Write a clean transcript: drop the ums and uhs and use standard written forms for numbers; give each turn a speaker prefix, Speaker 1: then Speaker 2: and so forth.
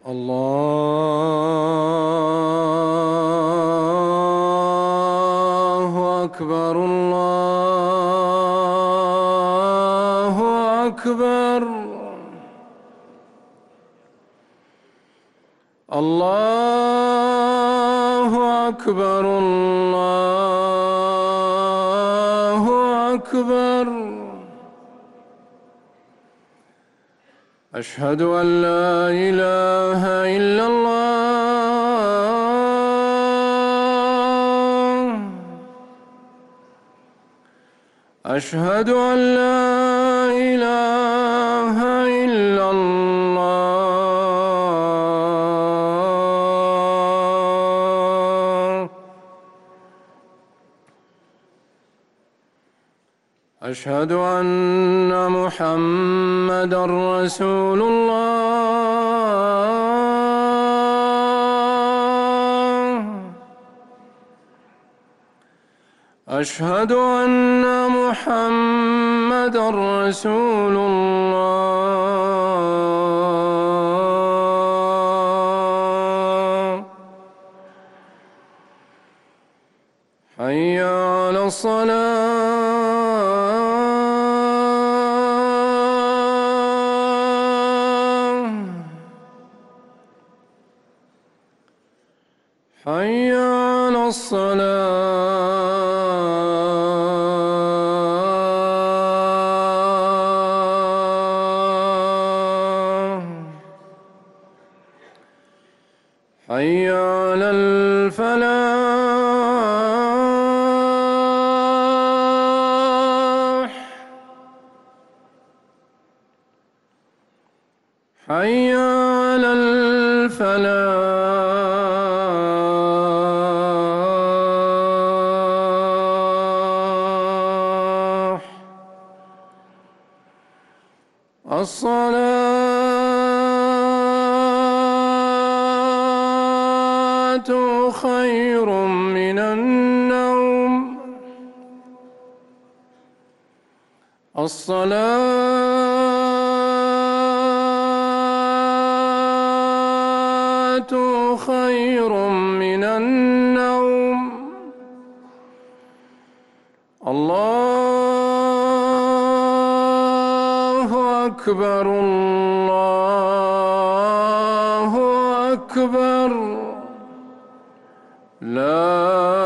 Speaker 1: الله أكبر الله أكبر الله أكبر الله أكبر. أشهد أن لا إله إلا الله. أشهد أن لا إله إلا الله. أشهد أن محمدًا رسول الله. أشهد أن محمدًا رسول الله. حي على الصلاة. حي على الصلاة. حي على الفلاح. حي على الفلاح. الصلاة خير من النوم. الصلاة خير من النوم. الله أكبر الله أكبر. لا